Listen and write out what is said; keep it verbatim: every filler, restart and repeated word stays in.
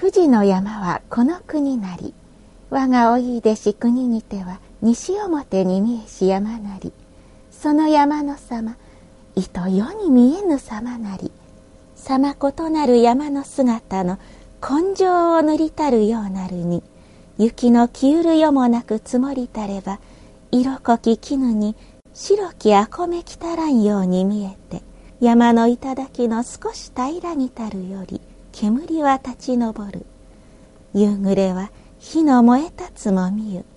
富士の山はこの国なり、我がおいでし国にては西表に見えし山なり、その山の様、いと世に見えぬ様なり、様異なる山の姿の根性を塗りたるようなるに、雪の消ゆるよもなく積もりたれば、色濃き絹に白きあこめきたらんように見えて、山の頂の少し平らにたるより煙は立ち上る。夕暮れは火の燃え立つもみゆ、